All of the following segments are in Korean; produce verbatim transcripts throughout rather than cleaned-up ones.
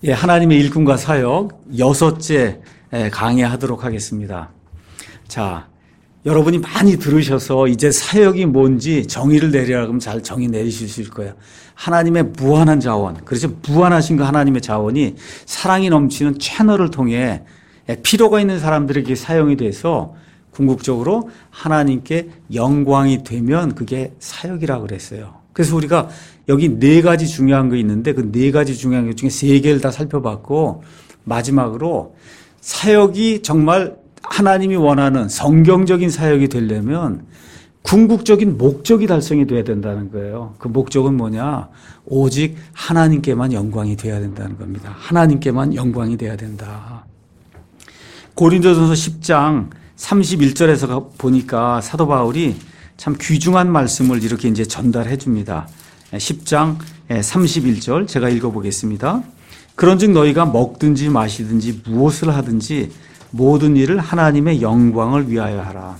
예, 하나님의 일꾼과 사역 여섯째 강의하도록 하겠습니다. 자, 여러분이 많이 들으셔서 이제 사역이 뭔지 정의를 내리라 그러면 잘 정의 내리실 거예요. 하나님의 무한한 자원, 그래서 무한하신 그 하나님의 자원이 사랑이 넘치는 채널을 통해 필요가 있는 사람들에게 사용이 돼서 궁극적으로 하나님께 영광이 되면 그게 사역이라고 그랬어요. 그래서 우리가 여기 네 가지 중요한 거 있는데 그 네 가지 중요한 것 중에 세 개를 다 살펴봤고 마지막으로 사역이 정말 하나님이 원하는 성경적인 사역이 되려면 궁극적인 목적이 달성이 돼야 된다는 거예요. 그 목적은 뭐냐? 오직 하나님께만 영광이 돼야 된다는 겁니다. 하나님께만 영광이 돼야 된다. 고린도전서 십 장 삼십일 절에서 보니까 사도 바울이 참 귀중한 말씀을 이렇게 이제 전달해 줍니다. 십 장 삼십일 절 제가 읽어보겠습니다. 그런즉 너희가 먹든지 마시든지 무엇을 하든지 모든 일을 하나님의 영광을 위하여 하라.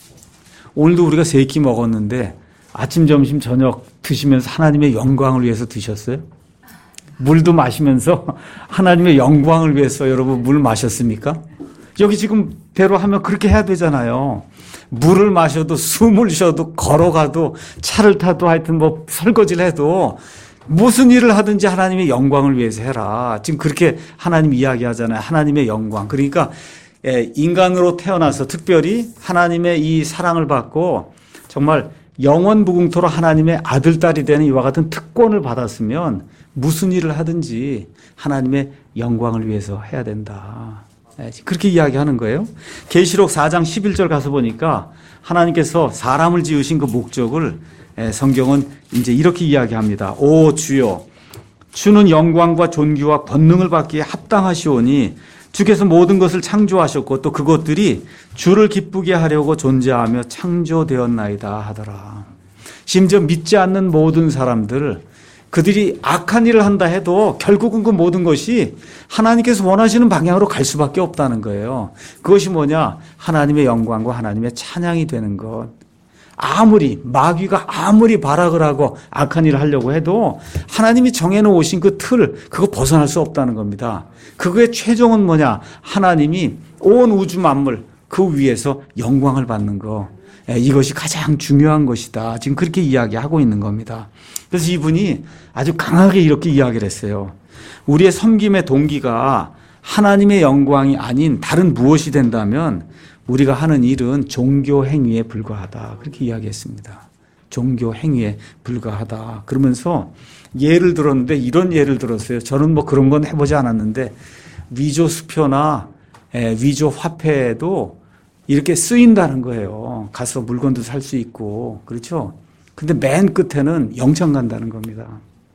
오늘도 우리가 세 끼 먹었는데 아침, 점심, 저녁 드시면서 하나님의 영광을 위해서 드셨어요? 물도 마시면서 하나님의 영광을 위해서 여러분 물 마셨습니까? 여기 지금 대로 하면 그렇게 해야 되잖아요. 물을 마셔도 숨을 쉬어도 걸어가도 차를 타도 하여튼 뭐 설거지를 해도 무슨 일을 하든지 하나님의 영광을 위해서 해라. 지금 그렇게 하나님 이야기하잖아요. 하나님의 영광. 그러니까 인간으로 태어나서 특별히 하나님의 이 사랑을 받고 정말 영원무궁토로 하나님의 아들, 딸이 되는 이와 같은 특권을 받았으면 무슨 일을 하든지 하나님의 영광을 위해서 해야 된다. 그렇게 이야기하는 거예요. 계시록 사 장 십일 절 가서 보니까 하나님께서 사람을 지으신 그 목적을 성경은 이제 이렇게 이야기합니다. 오 주여, 주는 영광과 존귀와 권능을 받기에 합당하시오니 주께서 모든 것을 창조하셨고 또 그것들이 주를 기쁘게 하려고 존재하며 창조되었나이다 하더라. 심지어 믿지 않는 모든 사람들, 그들이 악한 일을 한다 해도 결국은 그 모든 것이 하나님께서 원하시는 방향으로 갈 수밖에 없다는 거예요. 그것이 뭐냐? 하나님의 영광과 하나님의 찬양이 되는 것. 아무리 마귀가 아무리 발악을 하고 악한 일을 하려고 해도 하나님이 정해놓으신 그 틀, 그거 벗어날 수 없다는 겁니다. 그거의 최종은 뭐냐? 하나님이 온 우주 만물 그 위에서 영광을 받는 거. 이것이 가장 중요한 것이다. 지금 그렇게 이야기하고 있는 겁니다. 그래서 이분이 아주 강하게 이렇게 이야기를 했어요. 우리의 섬김의 동기가 하나님의 영광이 아닌 다른 무엇이 된다면 우리가 하는 일은 종교 행위에 불과하다. 그렇게 이야기했습니다. 종교 행위에 불과하다. 그러면서 예를 들었는데 이런 예를 들었어요. 저는 뭐 그런 건 해보지 않았는데 위조 수표나 위조 화폐도 이렇게 쓰인다는 거예요. 가서 물건도 살 수 있고. 그렇죠? 근데 맨 끝에는 영창 간다는 겁니다.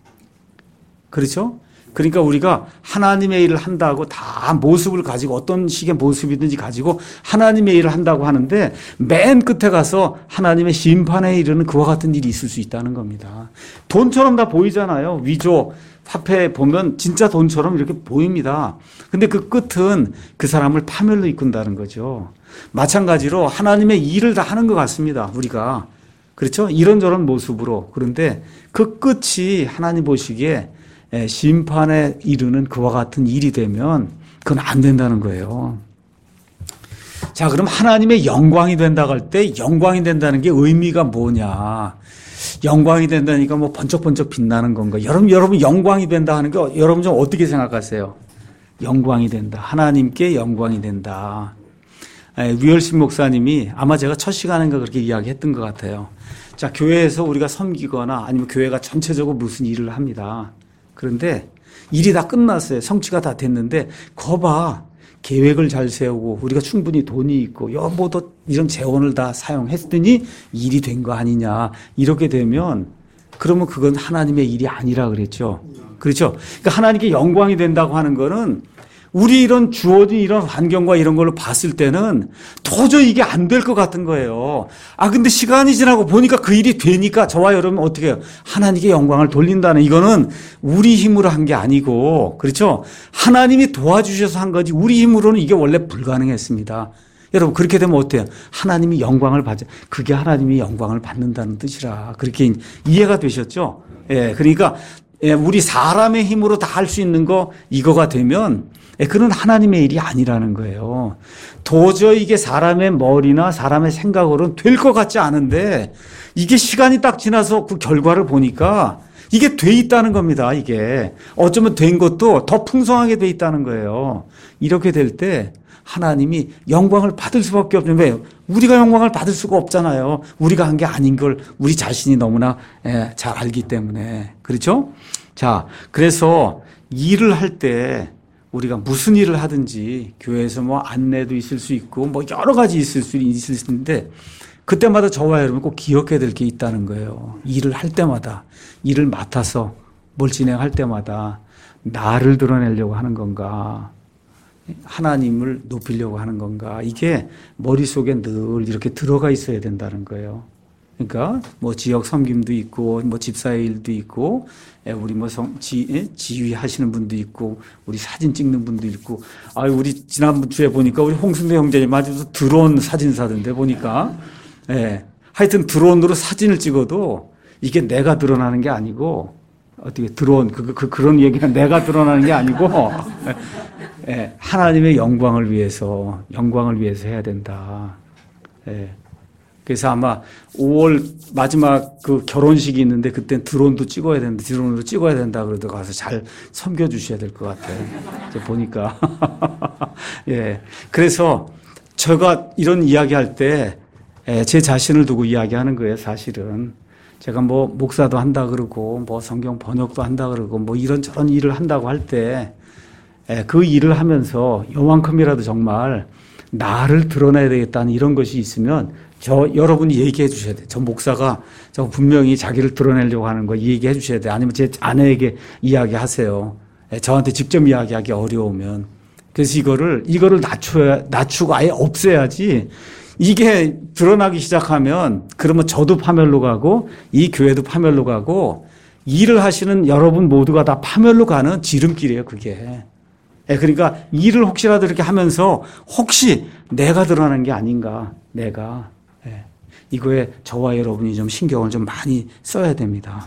그렇죠? 그러니까 우리가 하나님의 일을 한다고 다 모습을 가지고 어떤 식의 모습이든지 가지고 하나님의 일을 한다고 하는데 맨 끝에 가서 하나님의 심판에 이르는 그와 같은 일이 있을 수 있다는 겁니다. 돈처럼 다 보이잖아요. 위조 화폐 보면 진짜 돈처럼 이렇게 보입니다. 근데 그 끝은 그 사람을 파멸로 이끈다는 거죠. 마찬가지로 하나님의 일을 다 하는 것 같습니다. 우리가. 그렇죠? 이런저런 모습으로. 그런데 그 끝이 하나님 보시기에 심판에 이르는 그와 같은 일이 되면 그건 안 된다는 거예요. 자, 그럼 하나님의 영광이 된다고 할 때 영광이 된다는 게 의미가 뭐냐? 영광이 된다니까 뭐 번쩍번쩍 빛나는 건가? 여러분, 여러분 영광이 된다 하는 게 여러분 좀 어떻게 생각하세요? 영광이 된다. 하나님께 영광이 된다. 위얼신 목사님이 아마 제가 첫 시간인가 그렇게 이야기했던 것 같아요. 자, 교회에서 우리가 섬기거나 아니면 교회가 전체적으로 무슨 일을 합니다. 그런데 일이 다 끝났어요. 성취가 다 됐는데 거봐. 계획을 잘 세우고 우리가 충분히 돈이 있고 여보도 이런 재원을 다 사용했더니 일이 된 거 아니냐. 이렇게 되면 그러면 그건 하나님의 일이 아니라 그랬죠. 그렇죠? 그러니까 하나님께 영광이 된다고 하는 거는 우리 이런 주어진 이런 환경과 이런 걸로 봤을 때는 도저히 이게 안 될 것 같은 거예요. 아, 근데 시간이 지나고 보니까 그 일이 되니까 저와 여러분 어떻게 해요? 하나님께 영광을 돌린다는 이거는 우리 힘으로 한 게 아니고, 그렇죠? 하나님이 도와주셔서 한 거지 우리 힘으로는 이게 원래 불가능했습니다. 여러분 그렇게 되면 어때요? 하나님이 영광을 받죠. 그게 하나님이 영광을 받는다는 뜻이라. 그렇게 이해가 되셨죠? 예, 그러니까 예, 우리 사람의 힘으로 다 할 수 있는 거 이거가 되면 예, 그건 하나님의 일이 아니라는 거예요. 도저히 이게 사람의 머리나 사람의 생각으로는 될 것 같지 않은데 이게 시간이 딱 지나서 그 결과를 보니까 이게 돼 있다는 겁니다. 이게 어쩌면 된 것도 더 풍성하게 돼 있다는 거예요. 이렇게 될 때 하나님이 영광을 받을 수밖에 없는 왜? 우리가 영광을 받을 수가 없잖아요. 우리가 한 게 아닌 걸 우리 자신이 너무나 예, 잘 알기 때문에. 그렇죠? 자, 그래서 일을 할 때 우리가 무슨 일을 하든지 교회에서 뭐 안내도 있을 수 있고 뭐 여러 가지 있을 수 있을 수 있는데 그때마다 저와 여러분 꼭 기억해야 될 게 있다는 거예요. 일을 할 때마다 일을 맡아서 뭘 진행할 때마다 나를 드러내려고 하는 건가? 하나님을 높이려고 하는 건가? 이게 머릿속에 늘 이렇게 들어가 있어야 된다는 거예요. 그러니까 뭐 지역 섬김도 있고 뭐 집사의 일도 있고 우리 뭐 성, 지, 지휘하시는 분도 있고 우리 사진 찍는 분도 있고 아 우리 지난주에 보니까 우리 홍순대 형제님 아주 드론 사진사던데 보니까 예. 하여튼 드론으로 사진을 찍어도 이게 내가 드러나는 게 아니고 어떻게 드론 그, 그 그런 얘기가 내가 드러나는 게 아니고 예, 하나님의 영광을 위해서 영광을 위해서 해야 된다. 예. 그래서 아마 오월 마지막 그 결혼식이 있는데 그때 드론도 찍어야 된다. 드론으로 찍어야 된다. 그러다 가서 잘 섬겨 주셔야 될 것 같아요. 이제 보니까 예. 그래서 제가 이런 이야기할 때 제 자신을 두고 이야기하는 거예요. 사실은 제가 뭐 목사도 한다 그러고 뭐 성경 번역도 한다 그러고 뭐 이런저런 일을 한다고 할 때 그 일을 하면서 요만큼이라도 정말 나를 드러내야 되겠다는 이런 것이 있으면 저 여러분이 얘기해 주셔야 돼요. 저 목사가 저 분명히 자기를 드러내려고 하는 거 얘기해 주셔야 돼요. 아니면 제 아내에게 이야기하세요. 저한테 직접 이야기하기 어려우면. 그래서 이거를 이거를 낮춰야 낮추고 아예 없애야지. 이게 드러나기 시작하면 그러면 저도 파멸로 가고 이 교회도 파멸로 가고 일을 하시는 여러분 모두가 다 파멸로 가는 지름길이에요. 그게. 그러니까 일을 혹시라도 이렇게 하면서 혹시 내가 드러나는 게 아닌가. 내가. 이거에 저와 여러분이 좀 신경을 좀 많이 써야 됩니다.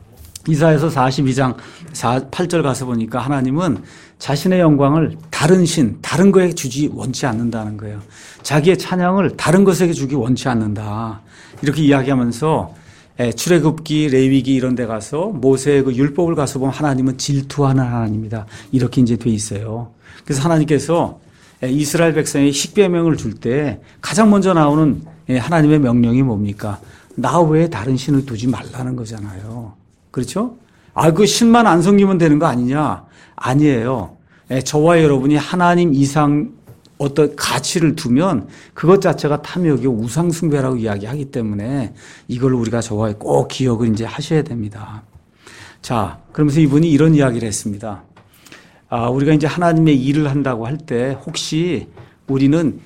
이사야서 사십이 장 팔 절 가서 보니까 하나님은 자신의 영광을 다른 신, 다른 거에 주지 원치 않는다는 거예요. 자기의 찬양을 다른 것에게 주기 원치 않는다. 이렇게 이야기하면서 출애굽기, 레위기 이런 데 가서 모세의 그 율법을 가서 보면 하나님은 질투하는 하나님이다. 이렇게 이제 돼 있어요. 그래서 하나님께서 이스라엘 백성에게 십계명을 줄 때 가장 먼저 나오는 하나님의 명령이 뭡니까? 나 외에 다른 신을 두지 말라는 거잖아요. 그렇죠? 아, 그 신만 안 섬기면 되는 거 아니냐? 아니에요. 저와 여러분이 하나님 이상 어떤 가치를 두면 그것 자체가 탐욕이고 우상숭배라고 이야기하기 때문에 이걸 우리가 저와 꼭 기억을 이제 하셔야 됩니다. 자, 그러면서 이분이 이런 이야기를 했습니다. 아, 우리가 이제 하나님의 일을 한다고 할 때 혹시 우리는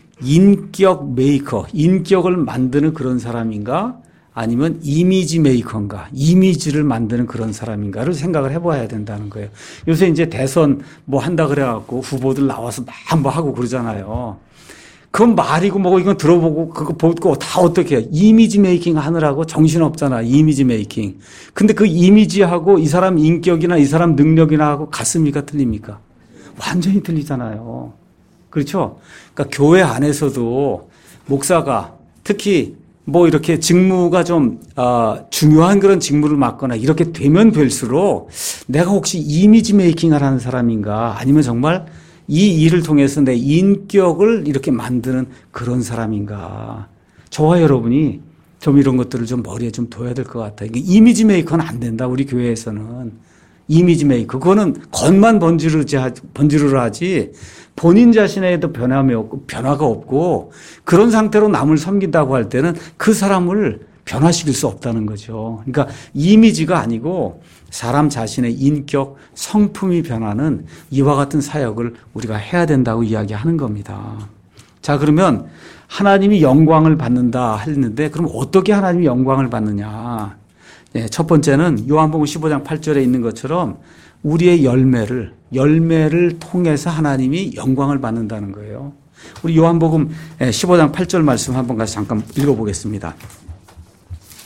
인격 메이커, 인격을 만드는 그런 사람인가? 아니면 이미지 메이커인가? 이미지를 만드는 그런 사람인가를 생각을 해봐야 된다는 거예요. 요새 이제 대선 뭐 한다 그래갖고 후보들 나와서 막 뭐 하고 그러잖아요. 그건 말이고 뭐고 이건 들어보고 그거 보고 다 어떻게 해요? 이미지 메이킹 하느라고 정신없잖아. 이미지 메이킹. 근데 그 이미지하고 이 사람 인격이나 이 사람 능력이나 하고 같습니까? 틀립니까? 완전히 틀리잖아요. 그렇죠? 그러니까 교회 안에서도 목사가 특히 뭐 이렇게 직무가 좀 어, 중요한 그런 직무를 맡거나 이렇게 되면 될수록 내가 혹시 이미지 메이킹을 하는 사람인가 아니면 정말 이 일을 통해서 내 인격을 이렇게 만드는 그런 사람인가. 저와 여러분이 좀 이런 것들을 좀 머리에 좀 둬야 될 것 같아요. 이미지 메이커는 안 된다. 우리 교회에서는. 이미지 메이커. 그거는 겉만 번지르지, 번지르르 하지 본인 자신에도 변함이 없고 변화가 없고 그런 상태로 남을 섬긴다고 할 때는 그 사람을 변화시킬 수 없다는 거죠. 그러니까 이미지가 아니고 사람 자신의 인격, 성품이 변하는 이와 같은 사역을 우리가 해야 된다고 이야기하는 겁니다. 자, 그러면 하나님이 영광을 받는다 했는데 그럼 어떻게 하나님이 영광을 받느냐? 네, 첫 번째는 요한복음 십오 장 팔 절에 있는 것처럼 우리의 열매를 열매를 통해서 하나님이 영광을 받는다는 거예요. 우리 요한복음 십오 장 팔 절 말씀 한번 가서 잠깐 읽어보겠습니다.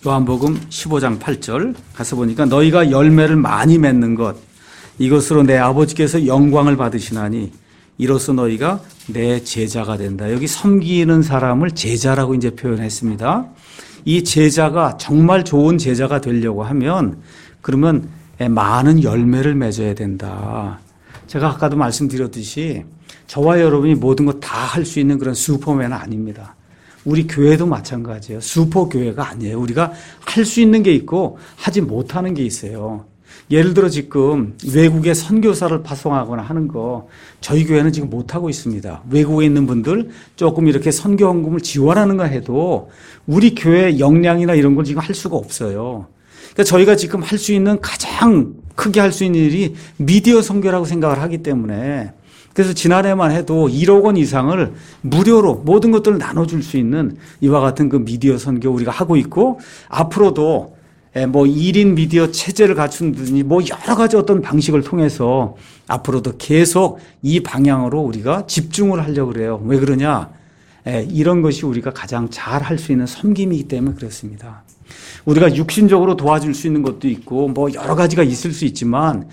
요한복음 십오 장 팔 절 가서 보니까 너희가 열매를 많이 맺는 것 이것으로 내 아버지께서 영광을 받으시나니 이로써 너희가 내 제자가 된다. 여기 섬기는 사람을 제자라고 이제 표현했습니다. 이 제자가 정말 좋은 제자가 되려고 하면 그러면 많은 열매를 맺어야 된다. 제가 아까도 말씀드렸듯이 저와 여러분이 모든 것 다 할 수 있는 그런 슈퍼맨은 아닙니다. 우리 교회도 마찬가지예요. 슈퍼 교회가 아니에요. 우리가 할 수 있는 게 있고 하지 못하는 게 있어요. 예를 들어 지금 외국에 선교사를 파송하거나 하는 거 저희 교회는 지금 못하고 있습니다. 외국에 있는 분들 조금 이렇게 선교 헌금을 지원하는 거 해도 우리 교회 역량이나 이런 걸 지금 할 수가 없어요. 그러니까 저희가 지금 할 수 있는 가장 크게 할 수 있는 일이 미디어 선교라고 생각을 하기 때문에 그래서 지난해만 해도 일억 원 이상을 무료로 모든 것들을 나눠줄 수 있는 이와 같은 그 미디어 선교 우리가 하고 있고 앞으로도 뭐 일 인 미디어 체제를 갖춘 뭐 여러 가지 어떤 방식을 통해서 앞으로도 계속 이 방향으로 우리가 집중을 하려고 그래요. 왜 그러냐? 이런 것이 우리가 가장 잘 할 수 있는 섬김이기 때문에 그렇습니다. 우리가 육신적으로 도와줄 수 있는 것도 있고 뭐 여러 가지가 있을 수 있지만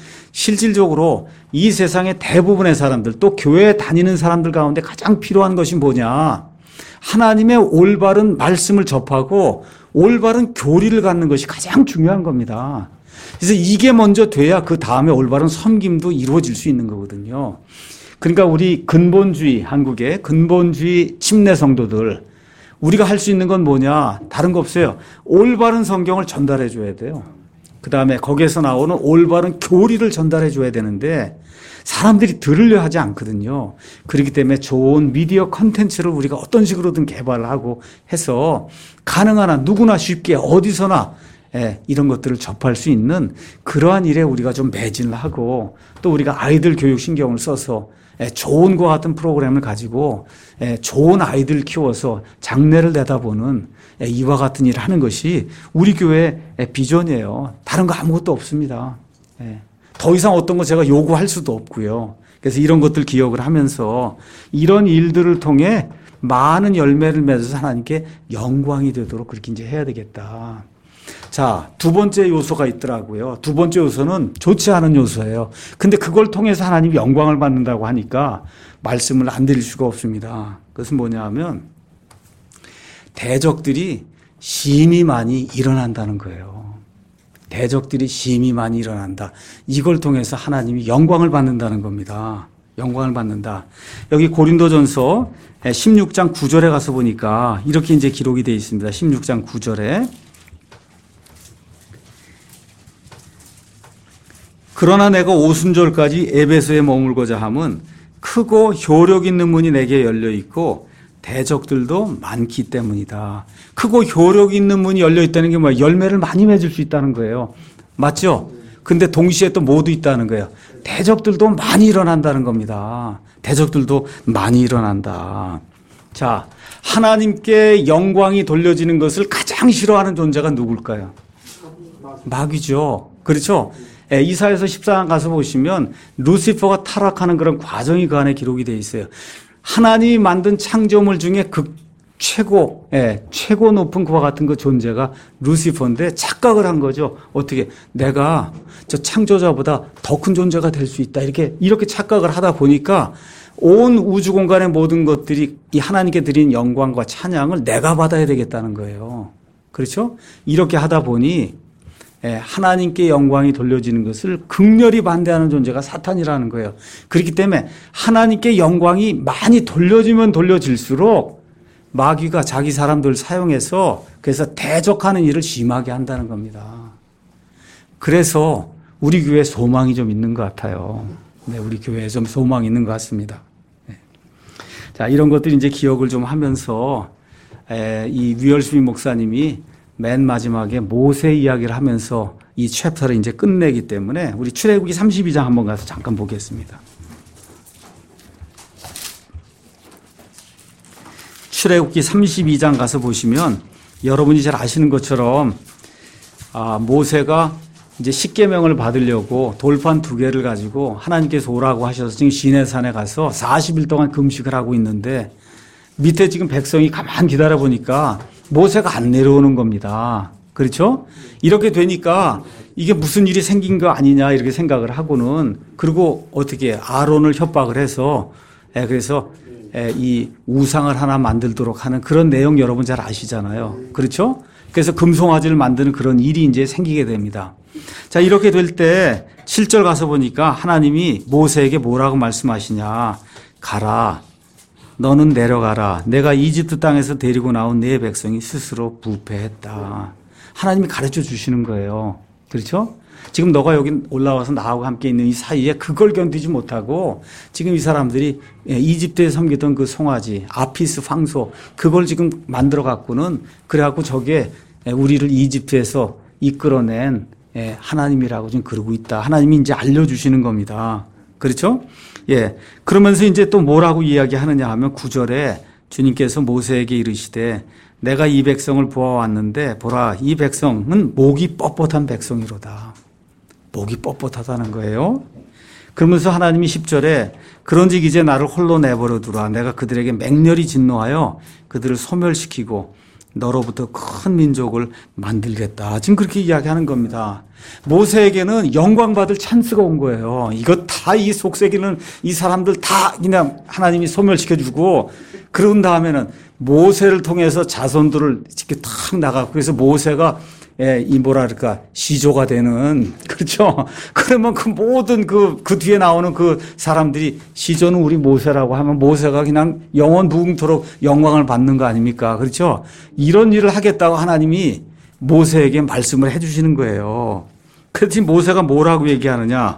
실질적으로 이 세상의 대부분의 사람들 또 교회에 다니는 사람들 가운데 가장 필요한 것이 뭐냐? 하나님의 올바른 말씀을 접하고 올바른 교리를 갖는 것이 가장 중요한 겁니다. 그래서 이게 먼저 돼야 그 다음에 올바른 섬김도 이루어질 수 있는 거거든요. 그러니까 우리 근본주의, 한국의 근본주의 침례 성도들 우리가 할 수 있는 건 뭐냐? 다른 거 없어요. 올바른 성경을 전달해 줘야 돼요. 그 다음에 거기에서 나오는 올바른 교리를 전달해 줘야 되는데 사람들이 들으려 하지 않거든요. 그렇기 때문에 좋은 미디어 컨텐츠를 우리가 어떤 식으로든 개발을 하고 해서 가능한 한 누구나 쉽게 어디서나 예, 이런 것들을 접할 수 있는 그러한 일에 우리가 좀 매진을 하고 또 우리가 아이들 교육 신경을 써서 예, 좋은 것 같은 프로그램을 가지고 예, 좋은 아이들 키워서 장래를 내다보는 예, 이와 같은 일을 하는 것이 우리 교회의 비전이에요. 다른 거 아무것도 없습니다. 예. 더 이상 어떤 거 제가 요구할 수도 없고요. 그래서 이런 것들 기억을 하면서 이런 일들을 통해 많은 열매를 맺어서 하나님께 영광이 되도록 그렇게 이제 해야 되겠다. 자, 두 번째 요소가 있더라고요. 두 번째 요소는 좋지 않은 요소예요. 근데 그걸 통해서 하나님이 영광을 받는다고 하니까 말씀을 안 드릴 수가 없습니다. 그것은 뭐냐 하면 대적들이 심히 많이 일어난다는 거예요. 대적들이 심히 많이 일어난다. 이걸 통해서 하나님이 영광을 받는다는 겁니다. 영광을 받는다. 여기 고린도전서 십육 장 구 절에 가서 보니까 이렇게 이제 기록이 되어 있습니다. 십육 장 구 절에 그러나 내가 오순절까지 에베소에 머물고자 함은 크고 효력 있는 문이 내게 열려 있고 대적들도 많기 때문이다. 크고 효력 있는 문이 열려 있다는 게 뭐야? 열매를 많이 맺을 수 있다는 거예요. 맞죠? 근데 동시에 또 뭐도 있다는 거예요. 대적들도 많이 일어난다는 겁니다. 대적들도 많이 일어난다. 자, 하나님께 영광이 돌려지는 것을 가장 싫어하는 존재가 누굴까요? 마귀죠. 그렇죠? 예, 이사야서 십사 장 가서 보시면 루시퍼가 타락하는 그런 과정이 그 안에 기록이 되어 있어요. 하나님이 만든 창조물 중에 그 최고, 예, 최고 높은 그와 같은 그 존재가 루시퍼인데 착각을 한 거죠. 어떻게? 내가 저 창조자보다 더 큰 존재가 될 수 있다. 이렇게, 이렇게 착각을 하다 보니까 온 우주 공간의 모든 것들이 이 하나님께 드린 영광과 찬양을 내가 받아야 되겠다는 거예요. 그렇죠? 이렇게 하다 보니 하나님께 영광이 돌려지는 것을 극렬히 반대하는 존재가 사탄이라는 거예요. 그렇기 때문에 하나님께 영광이 많이 돌려지면 돌려질수록 마귀가 자기 사람들을 사용해서 그래서 대적하는 일을 심하게 한다는 겁니다. 그래서 우리 교회에 소망이 좀 있는 것 같아요. 네, 우리 교회에 좀 소망이 있는 것 같습니다. 네. 자, 이런 것들 이제 기억을 좀 하면서 에, 이 류얼스미 목사님이 맨 마지막에 모세 이야기를 하면서 이 챕터를 이제 끝내기 때문에 우리 출애굽기 삼십이 장 한번 가서 잠깐 보겠습니다. 출애굽기 삼십이 장 가서 보시면 여러분이 잘 아시는 것처럼 아, 모세가 이제 십계명을 받으려고 돌판 두 개를 가지고 하나님께서 오라고 하셔서 지금 시내산에 가서 사십 일 동안 금식을 하고 있는데 밑에 지금 백성이 가만 기다려 보니까 모세가 안 내려오는 겁니다. 그렇죠? 이렇게 되니까 이게 무슨 일이 생긴 거 아니냐 이렇게 생각을 하고는 그리고 어떻게 아론을 협박을 해서 예, 그래서 예, 이 우상을 하나 만들도록 하는 그런 내용 여러분 잘 아시잖아요. 그렇죠? 그래서 금송아지를 만드는 그런 일이 이제 생기게 됩니다. 자, 이렇게 될 때 칠 절 가서 보니까 하나님이 모세에게 뭐라고 말씀하시냐. 가라. 너는 내려가라. 내가 이집트 땅에서 데리고 나온 네 백성이 스스로 부패했다. 하나님이 가르쳐 주시는 거예요. 그렇죠? 지금 너가 여기 올라와서 나하고 함께 있는 이 사이에 그걸 견디지 못하고 지금 이 사람들이 이집트에 섬기던 그 송아지, 아피스 황소 그걸 지금 만들어 갖고는 그래갖고 저게 우리를 이집트에서 이끌어낸 하나님이라고 지금 그러고 있다. 하나님이 이제 알려주시는 겁니다. 그렇죠? 예. 그러면서 이제 또 뭐라고 이야기하느냐 하면 구 절에 주님께서 모세에게 이르시되 내가 이 백성을 보아왔는데 보라 이 백성은 목이 뻣뻣한 백성이로다. 목이 뻣뻣하다는 거예요. 그러면서 하나님이 십 절에 그런즉 이제 나를 홀로 내버려 두라. 내가 그들에게 맹렬히 진노하여 그들을 소멸시키고 너로부터 큰 민족을 만들겠다. 지금 그렇게 이야기하는 겁니다. 모세에게는 영광받을 찬스가 온 거예요. 이거 다 이 속삭이는 이 사람들 다 그냥 하나님이 소멸시켜주고 그런 다음에는 모세를 통해서 자손들을 이렇게 탁 나가고 그래서 모세가 예, 이 뭐랄까 시조가 되는 그렇죠. 그러면 그 모든 그, 그 뒤에 나오는 그 사람들이 시조는 우리 모세라고 하면 모세가 그냥 영원 무궁토록 영광을 받는 거 아닙니까? 그렇죠. 이런 일을 하겠다고 하나님이 모세에게 말씀을 해주시는 거예요. 그래서 모세가 뭐라고 얘기하느냐?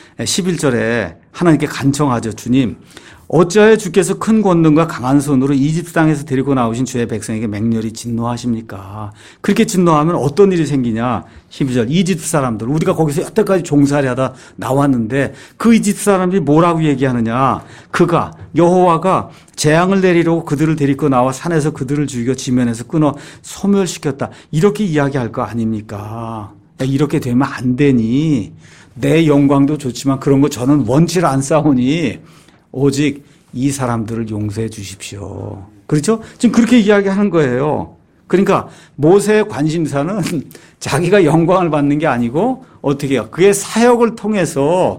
십일 절에 하나님께 간청하죠. 주님. 어찌하여 주께서 큰 권능과 강한 손으로 이집트 땅에서 데리고 나오신 주의 백성에게 맹렬히 진노하십니까? 그렇게 진노하면 어떤 일이 생기냐? 십이 절 이집트 사람들 우리가 거기서 여태까지 종살이 하다 나왔는데 그 이집트 사람들이 뭐라고 얘기하느냐? 그가 여호와가 재앙을 내리려고 그들을 데리고 나와 산에서 그들을 죽여 지면에서 끊어 소멸시켰다. 이렇게 이야기할 거 아닙니까? 이렇게 되면 안 되니 내 영광도 좋지만 그런 거 저는 원치를 안 싸우니 오직 이 사람들을 용서해 주십시오. 그렇죠? 지금 그렇게 이야기하는 거예요. 그러니까 모세의 관심사는 자기가 영광을 받는 게 아니고 어떻게 해요? 그의 사역을 통해서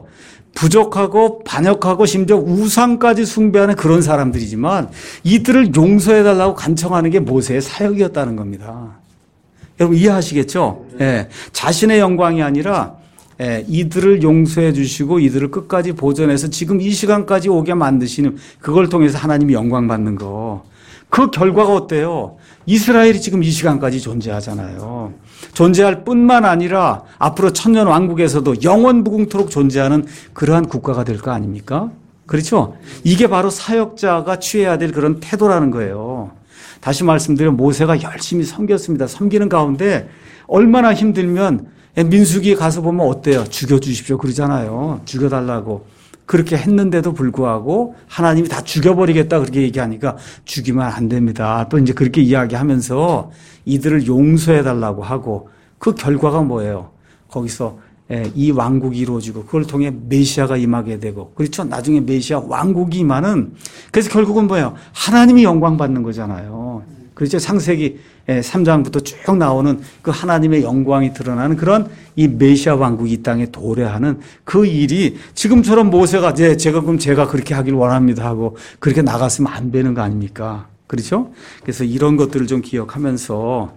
부족하고 반역하고 심지어 우상까지 숭배하는 그런 사람들이지만 이들을 용서해 달라고 간청하는 게 모세의 사역이었다는 겁니다. 여러분 이해하시겠죠? 예. 자신의 영광이 아니라 예, 이들을 용서해 주시고 이들을 끝까지 보존해서 지금 이 시간까지 오게 만드시는 그걸 통해서 하나님이 영광 받는 거. 그 결과가 어때요? 이스라엘이 지금 이 시간까지 존재하잖아요. 존재할 뿐만 아니라 앞으로 천년 왕국에서도 영원 무궁토록 존재하는 그러한 국가가 될 거 아닙니까? 그렇죠? 이게 바로 사역자가 취해야 될 그런 태도라는 거예요. 다시 말씀드리면 모세가 열심히 섬겼습니다. 섬기는 가운데 얼마나 힘들면 민수기에 가서 보면 어때요? 죽여주십시오 그러잖아요. 죽여달라고. 그렇게 했는데도 불구하고 하나님이 다 죽여버리겠다 그렇게 얘기하니까 죽이면 안 됩니다. 또 이제 그렇게 이야기하면서 이들을 용서해달라고 하고 그 결과가 뭐예요? 거기서 이 왕국이 이루어지고 그걸 통해 메시아가 임하게 되고 그렇죠? 나중에 메시아 왕국이 임하는 그래서 결국은 뭐예요? 하나님이 영광 받는 거잖아요. 그렇죠? 창세기 삼 장부터 쭉 나오는 그 하나님의 영광이 드러나는 그런 이 메시아 왕국이 이 땅에 도래하는 그 일이 지금처럼 모세가 제 제가 그럼 제가 그렇게 하길 원합니다 하고 그렇게 나갔으면 안 되는 거 아닙니까? 그렇죠? 그래서 이런 것들을 좀 기억하면서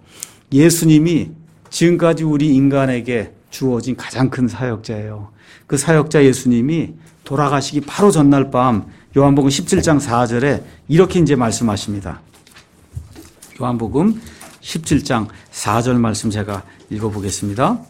예수님이 지금까지 우리 인간에게 주어진 가장 큰 사역자예요. 그 사역자 예수님이 돌아가시기 바로 전날 밤 요한복음 십칠 장 사 절에 이렇게 이제 말씀하십니다. 요한복음 십칠 장 사 절 말씀 제가 읽어보겠습니다.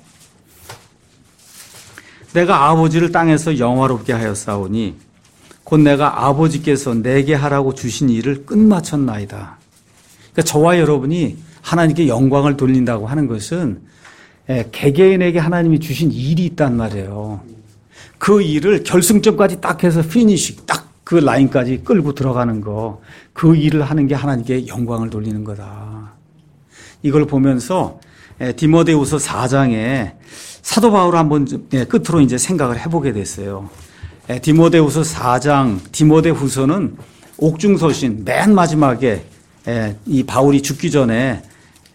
내가 아버지를 땅에서 영화롭게 하였사오니 곧 내가 아버지께서 내게 하라고 주신 일을 끝마쳤나이다. 그러니까 저와 여러분이 하나님께 영광을 돌린다고 하는 것은 개개인에게 하나님이 주신 일이 있단 말이에요. 그 일을 결승점까지 딱 해서 피니시 딱 그 라인까지 끌고 들어가는 거, 그 일을 하는 게 하나님께 영광을 돌리는 거다. 이걸 보면서 디모데후서 사 장에 사도 바울을 한번 끝으로 이제 생각을 해보게 됐어요. 디모데후서 사 장, 디모데후서는 옥중서신 맨 마지막에 이 바울이 죽기 전에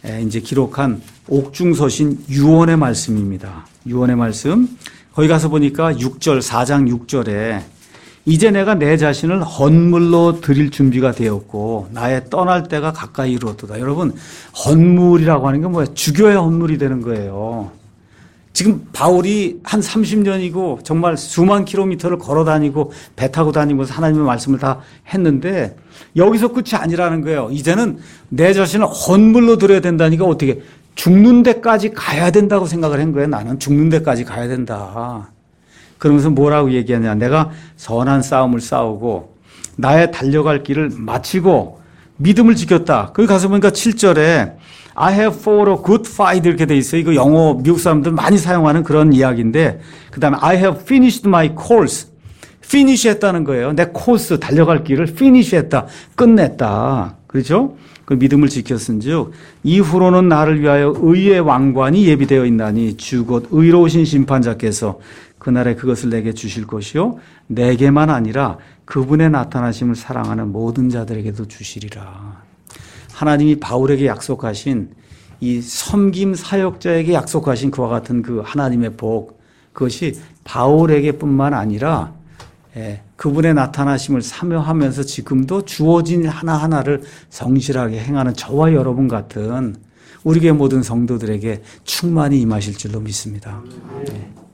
이제 기록한 옥중서신 유언의 말씀입니다. 유언의 말씀. 거기 가서 보니까 육 절, 사 장 육 절에 이제 내가 내 자신을 헌물로 드릴 준비가 되었고 나의 떠날 때가 가까이 이르렀도다. 여러분, 헌물이라고 하는 게 뭐예요? 죽여야 헌물이 되는 거예요. 지금 바울이 한 삼십 년이고 정말 수만 킬로미터를 걸어 다니고 배 타고 다니면서 하나님의 말씀을 다 했는데 여기서 끝이 아니라는 거예요. 이제는 내 자신을 헌물로 드려야 된다니까 어떻게 죽는 데까지 가야 된다고 생각을 한 거예요. 나는 죽는 데까지 가야 된다. 그러면서 뭐라고 얘기하냐. 내가 선한 싸움을 싸우고 나의 달려갈 길을 마치고 믿음을 지켰다. 거기 가서 보니까 칠 절에 I have fought a good fight 이렇게 돼 있어요. 이거 영어 미국 사람들 많이 사용하는 그런 이야기인데 그 다음에 I have finished my course. finish 했다는 거예요. 내 코스 달려갈 길을 finish 했다. 끝냈다. 그렇죠? 그 믿음을 지켰은즉 이후로는 나를 위하여 의의 왕관이 예비되어 있나니 주 곧 의로우신 심판자께서 그날에 그것을 내게 주실 것이요 내게만 아니라 그분의 나타나심을 사랑하는 모든 자들에게도 주시리라. 하나님이 바울에게 약속하신 이 섬김 사역자에게 약속하신 그와 같은 그 하나님의 복, 그것이 바울에게뿐만 아니라 예, 그분의 나타나심을 사모하면서 지금도 주어진 하나하나를 성실하게 행하는 저와 여러분 같은 우리 교회 모든 성도들에게 충만히 임하실 줄로 믿습니다. 예.